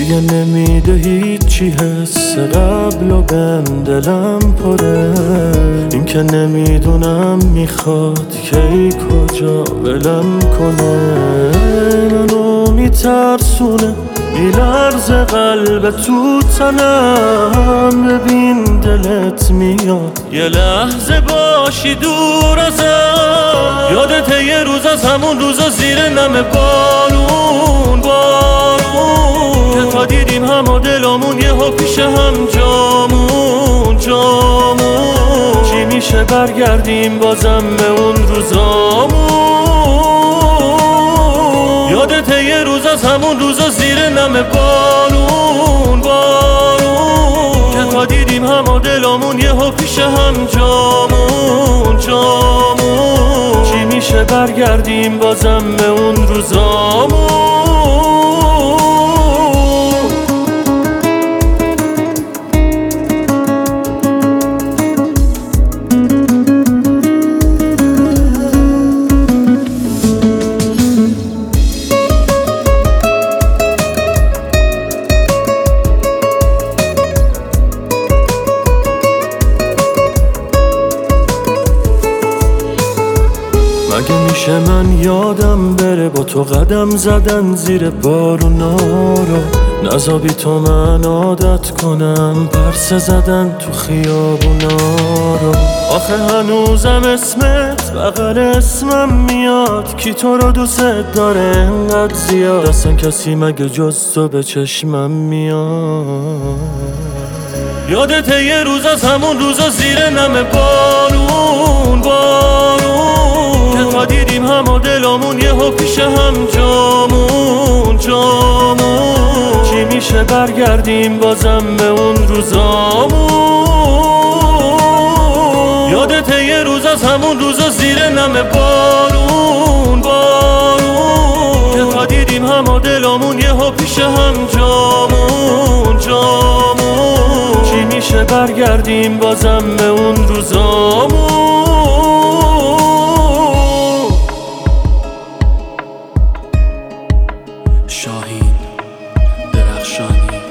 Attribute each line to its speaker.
Speaker 1: دیگه نمیده هیچی حس قبل و بهم دلم پره. این که نمیدونم میخواد کی کجا ولم کنه. منو میترسونه میلرزه قلب تو تنم. ببین دلت میاد یه لحظه باشی دور ازم. یادت یه روز از همون روزا زیر نم بارون که تا دیدیم همه دلامون یه ها پیش هم جامون. چی میشه برگردیم بازم به اون روزامون. یادت یه روز از همون روزا زیر نم بارون که تا دیدیم همه دلامون یه ها پیش هم جامون. چی میشه برگردیم بازم به اون روزامون. مگه میشه من یادم بره با تو قدم زدن زیر بارونا رو. نذابی تو من عادت کنم پرسه زدن تو خیابونا رو. آخه هنوزم اسمت بغل اسمم میاد. کی تو رو دوست داره انقدر زیاد؟ اصلا کسی مگه جز تو به چشمم میاد؟ یادت یه روز از همون روزا زیر نم بارون که تا دیدیم همه دلامون یه ها پیش هم جامون. چی میشه برگردیم بازم به اون روزامون. یادت یه روز از همون روزا زیر نم بارون که تا دیدیم همه دلامون یه ها پیش هم جامون. چی میشه برگردیم بازم به اون روزامون.
Speaker 2: شاهین درخشانی